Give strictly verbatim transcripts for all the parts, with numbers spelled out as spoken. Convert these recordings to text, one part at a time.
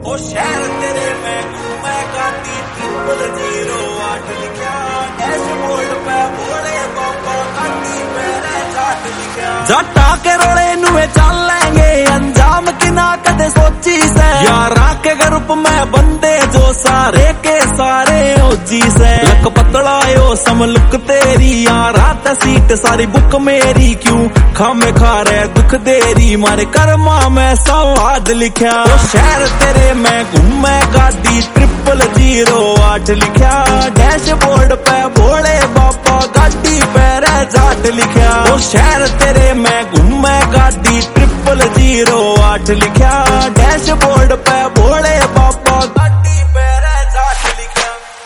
ओ शहर तेरे मैं घूमे गाती ट्रिपल जीरो आठ लिखा डैशबोर्ड पे बोले पापा गाती मेरे जाट लिखा जाटा के रोले नुए चल लेंगे अंजाम की ना कदे सोची से यारा के ग्रुप में बंदे जो सारे के सारे ओजी से लक पतला यो समलुक तेरी यारा ते सीट सारी बुक मेरी क्यों खामे खा रहे दुख देरी मारे कर्मा में सवाद लिखा ओ शहर तेरे मैं घूमे गाड़ी ट्रिपल जीरो आठ लिखा डैशबोर्ड पे भोले बापा गाड़ी पैर जाट लिखा ओ शहर तेरे मैं घूमे गाड़ी ट्रिपल जीरो आठ लिखा डैशबोर्ड पे भोले बापा गाड़ी पैर जाट लिखा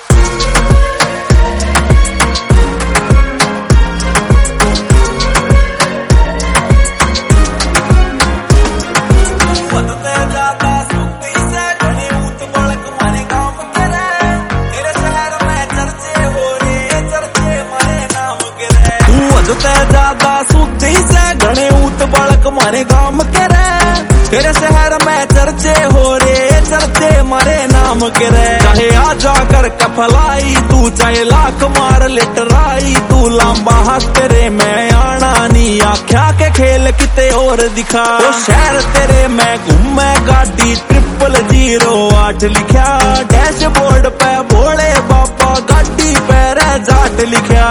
ज्यादा सूती से घने ऊत बालक मारे गाम के रे तेरे शहर में चर्चे हो रे चर्चे मारे नाम के रे चाहे आ जाकर कफलाई तू चाहे लाख मार लिटराई तू लंबा हाथ तेरे में आना नी आख्या के खेल किते और दिखा ओ शहर तेरे मैं घूमे गाड़ी ट्रिपल जीरो आठ लिखा डैशबोर्ड पे भोले बापा गाड़ी पैर जाट लिखा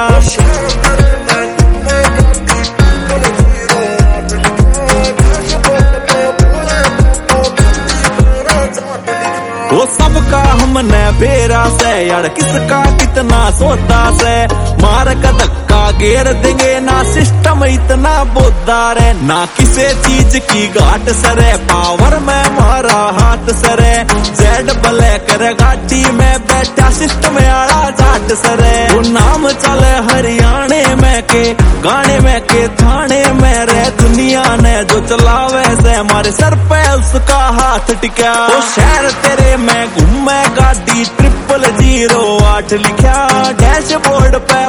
वो सबका हमने बेरा से यार किसका कितना सोता से मार का धक्का घेर देंगे ना सिस्टम इतना बोदार है ना किसी चीज की घाट सरे पावर में मारा हाथ सरे जेड ब्लैक गाड़ी में बैठा सिस्टम आड़ा जाट सरे वो नाम चले हरियाणे में के गाने में के थाने में रे दुनिया ने जो चलावे से हमारे सर पे उसका हाथ टिका वो शहर तेरे मैं घूमे गाड़ी ट्रिपल जीरो आठ लिखा डैशबोर्ड पे